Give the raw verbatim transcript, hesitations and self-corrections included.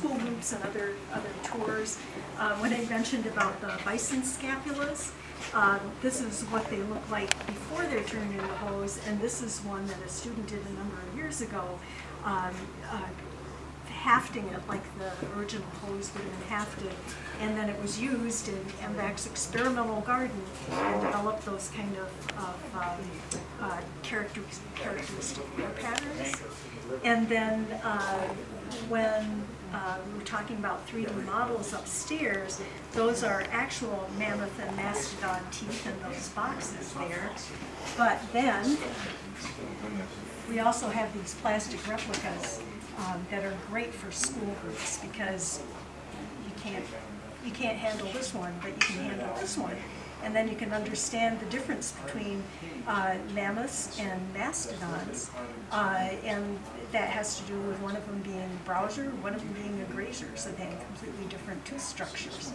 school groups and other, other tours. Uh, when I mentioned about the bison scapulas, uh, this is what they look like before they're turned into hose, and this is one that a student did a number of years ago, um, uh, hafting it like the original hose would have been hafted, and then it was used in M VAC's experimental garden and developed those kind of, of um, uh, character, characteristic wear patterns. And then uh, when uh, we were talking about three D models upstairs, those are actual mammoth and mastodon teeth in those boxes there. But then we also have these plastic replicas um, that are great for school groups because you can't you can't handle this one, but you can handle this one. And then you can understand the difference between uh, mammoths and mastodons. Uh, and that has to do with one of them being a browser, one of them being a grazer, so they have completely different tooth structures.